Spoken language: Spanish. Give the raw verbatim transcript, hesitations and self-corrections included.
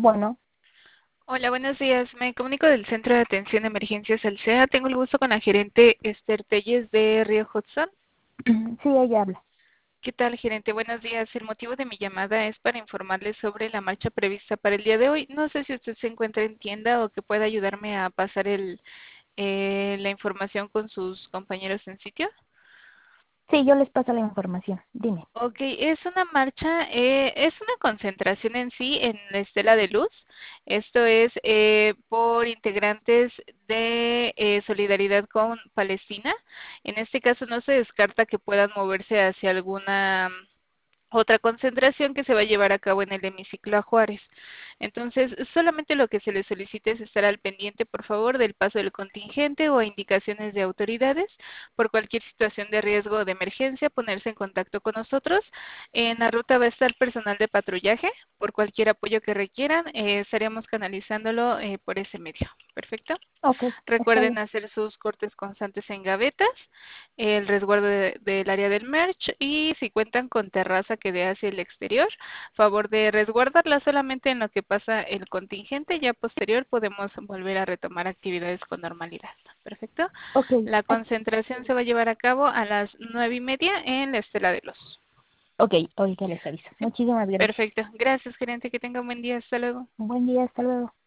Bueno, Hola, buenos días. Me comunico del Centro de Atención de Emergencias Alsea. Tengo el gusto con la gerente Esther Telles de Río Hudson. sí, ella habla. ¿Qué tal, gerente? Buenos días. El motivo de mi llamada es para informarles sobre la marcha prevista para el día de hoy. No sé si usted se encuentra en tienda o que pueda ayudarme a pasar el, eh, la información con sus compañeros en sitio. Sí, yo les paso la información. Dime. Ok, es una marcha, eh, es una concentración en sí en la Estela de Luz. Esto es eh, por integrantes de eh, Solidaridad con Palestina. En este caso no se descarta que puedan moverse hacia alguna otra concentración que se va a llevar a cabo en el hemiciclo a Juárez. Entonces, solamente lo que se le solicita es estar al pendiente, por favor, del paso del contingente o indicaciones de autoridades. Por cualquier situación de riesgo o de emergencia, ponerse en contacto con nosotros. En la ruta va a estar personal de patrullaje. Por cualquier apoyo que requieran, eh, estaríamos canalizándolo eh, por ese medio. Perfecto. Ok, está Recuerden bien. hacer sus cortes constantes en gavetas, el resguardo de- del área del merch y si cuentan con terraza que dé hacia el exterior, favor de resguardarla solamente en lo que pasa el contingente. Ya posterior podemos volver a retomar actividades con normalidad. Perfecto. Ok, La ah, concentración se va a llevar a cabo a las nueve y media en la Estela de Luz. ok, ahorita les aviso. ¿Sí? Muchísimas gracias. Perfecto. Gracias, gerente. Que tenga un buen día. Hasta luego. Buen día, hasta luego.